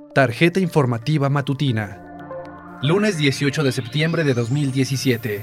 Tarjeta informativa matutina. Lunes 18 de septiembre de 2017.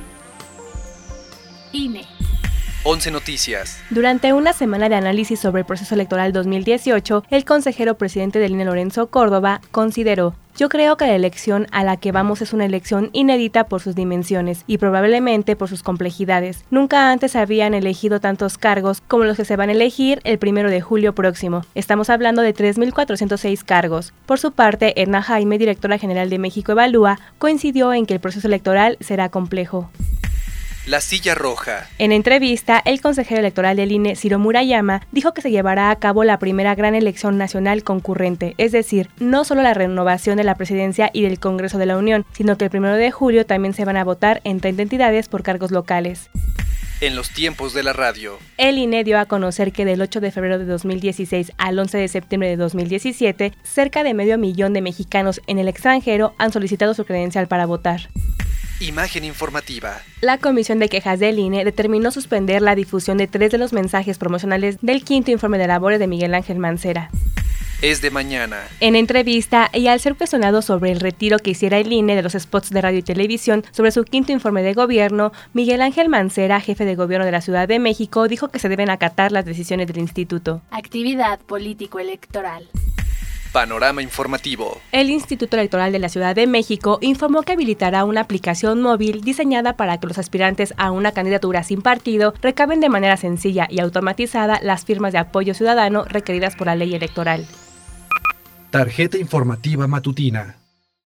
INE. 11 noticias. Durante una semana de análisis sobre el proceso electoral 2018, el consejero presidente del INE, Lorenzo Córdoba, consideró: yo creo que la elección a la que vamos es una elección inédita por sus dimensiones y probablemente por sus complejidades. Nunca antes habían elegido tantos cargos como los que se van a elegir el 1 de julio próximo. Estamos hablando de 3.406 cargos. Por su parte, Edna Jaime, directora general de México Evalúa, coincidió en que el proceso electoral será complejo. La silla roja. En entrevista, el consejero electoral del INE, Ciro Murayama, dijo que se llevará a cabo la primera gran elección nacional concurrente, es decir, no solo la renovación de la presidencia y del Congreso de la Unión, sino que el 1 de julio también se van a votar en 30 entidades por cargos locales. En los tiempos de la radio. El INE dio a conocer que del 8 de febrero de 2016 al 11 de septiembre de 2017, cerca de 500,000 de mexicanos en el extranjero han solicitado su credencial para votar. Imagen informativa. La Comisión de Quejas del INE determinó suspender la difusión de 3 de los mensajes promocionales del 5º informe de labores de Miguel Ángel Mancera. Es de mañana. En entrevista, y al ser cuestionado sobre el retiro que hiciera el INE de los spots de radio y televisión sobre su 5º informe de gobierno, Miguel Ángel Mancera, jefe de gobierno de la Ciudad de México, dijo que se deben acatar las decisiones del instituto. Actividad político-electoral. Panorama informativo. El Instituto Electoral de la Ciudad de México informó que habilitará una aplicación móvil diseñada para que los aspirantes a una candidatura sin partido recaben de manera sencilla y automatizada las firmas de apoyo ciudadano requeridas por la ley electoral. Tarjeta informativa matutina.